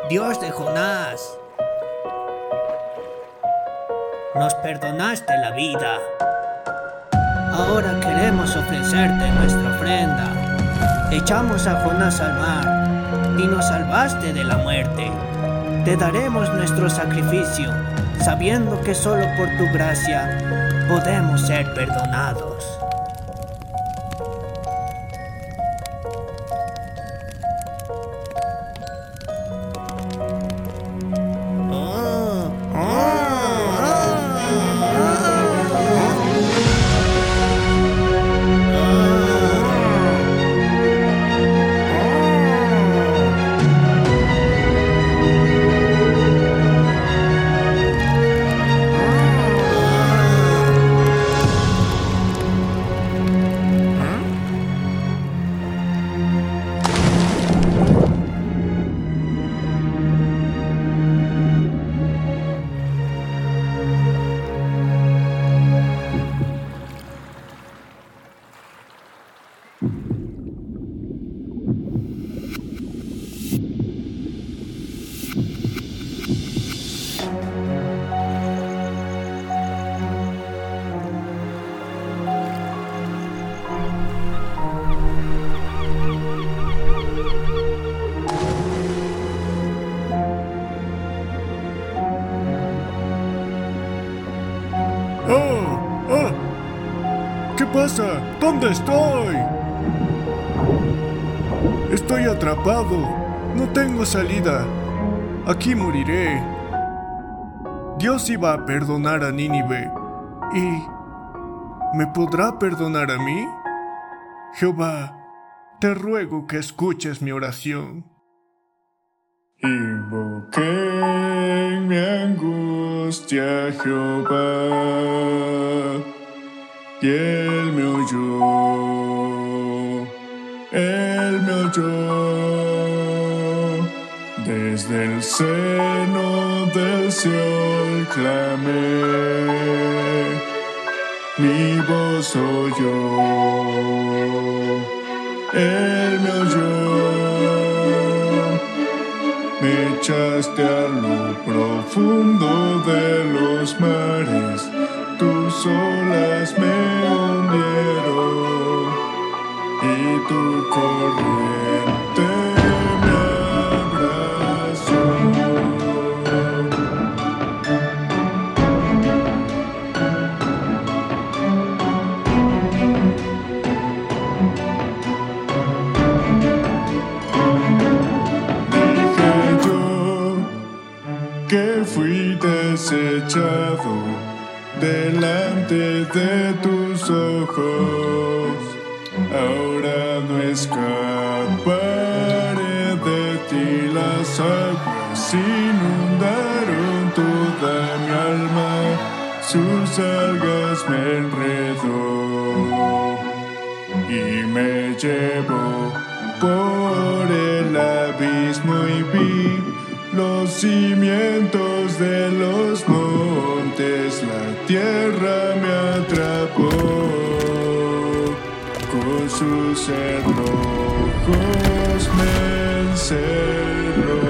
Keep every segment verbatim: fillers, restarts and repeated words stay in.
Dios de Jonás, nos perdonaste la vida. Ahora queremos ofrecerte nuestra ofrenda. Echamos a Jonás al mar y nos salvaste de la muerte. Te daremos nuestro sacrificio, sabiendo que solo por tu gracia podemos ser perdonados. ¡Oh! ¡Oh! ¿Qué pasa? ¿Dónde estoy? Estoy atrapado. No tengo salida. Aquí moriré. Dios iba a perdonar a Nínive. ¿Y me podrá perdonar a mí? Jehová, te ruego que escuches mi oración. Invoqué en mi angustia a Jehová, y Él me oyó, Él me oyó. Desde el seno del Seol clamé, mi voz oyó, Él me oyó. Me echaste a lo profundo de los mares, tus olas me hundieron y tu corriente me abrazó. Que fui desechado delante de tus ojos, ahora no escaparé de ti. Las aguas inundaron toda mi alma, sus algas me enredó y me llevó por el abismo y vi los cimientos de los montes, la tierra me atrapó, con sus cerrojos me encerró.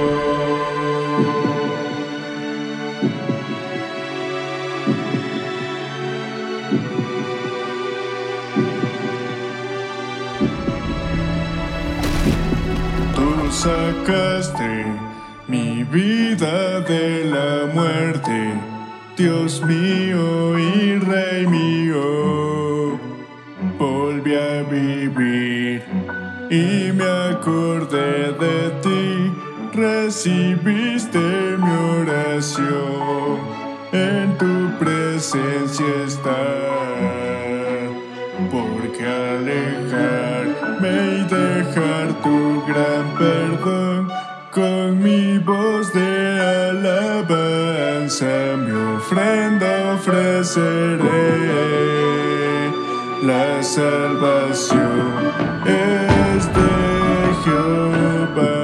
Tú sacaste mi vida de la muerte, Dios mío y Rey mío. Volví a vivir y me acordé de ti, recibiste mi oración, en tu presencia estar, porque alejarme y dejar tu gran perdón, con mi voz de alabanza mi ofrenda ofreceré. La salvación es de Jehová.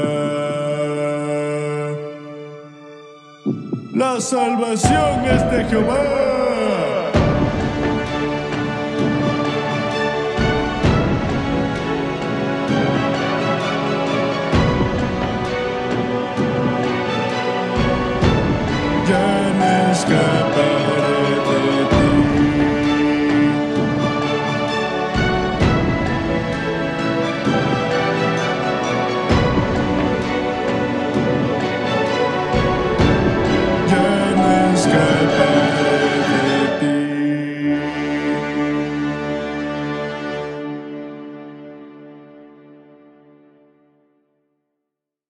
La salvación es de Jehová.